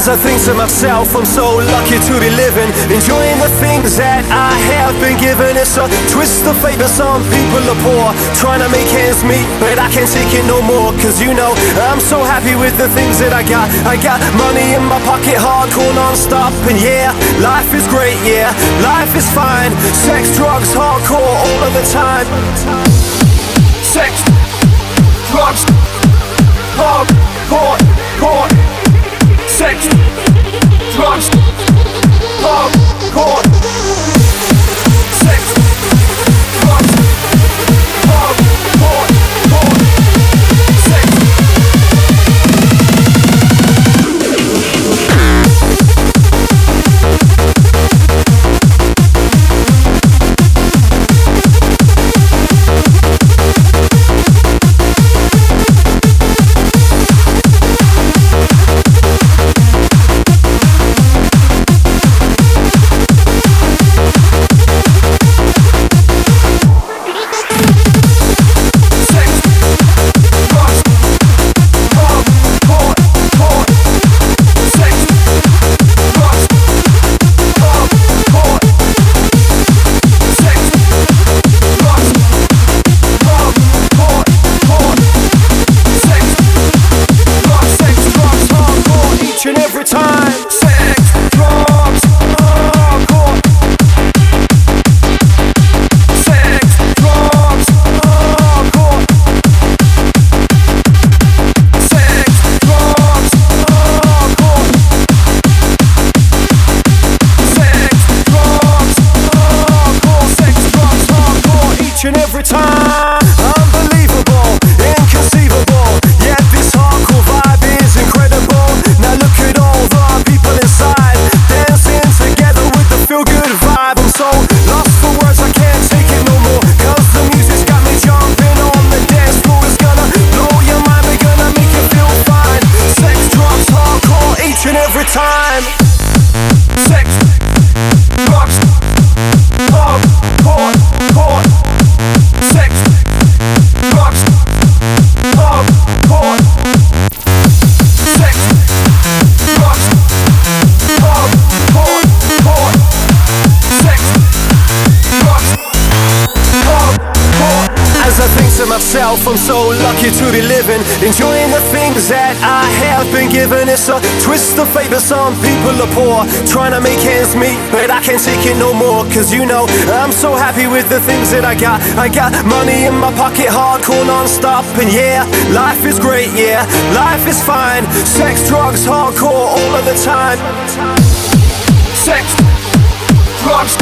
As I think to myself, I'm so lucky to be living, enjoying the things that I have been given. It's a twist of fate, but some people are poor, trying to make ends meet, but I can't take it no more. Cause you know, I'm so happy with the things that I got. I got money in my pocket, hardcore non-stop. And yeah, life is great, yeah, life is fine. Sex, drugs, hardcore, all of the time. Sex, drugs, hardcore, core. Sex, drugs, hardcore. Sex, drugs, hardcore, core. Sex. Every time, unbelievable, inconceivable. Yeah, this hardcore vibe is incredible. Now look at all the people inside, dancing together with the feel-good vibe. I'm so lost for words, I can't take it no more. Cause the music's got me jumping on the dance floor. It's gonna blow your mind, we're gonna make you feel fine. Sex, drugs, hardcore, each and every time. Sex, drugs, hardcore, core. Sex, drugs, hardcore. Sex, drugs, hardcore, core. Sex, drugs, hardcore. As I think to myself, I'm so lucky to be living, enjoying the things that I have been given. It's a twist of fate, but some people are poor, trying to make ends meet, but I can't take it no more. Cause you know, I'm so happy with the things that I got. I got money in my pocket, hardcore non-stop. And yeah, life is great, yeah, life is fine. Sex, drugs, hardcore, all of the time. Sex, drugs,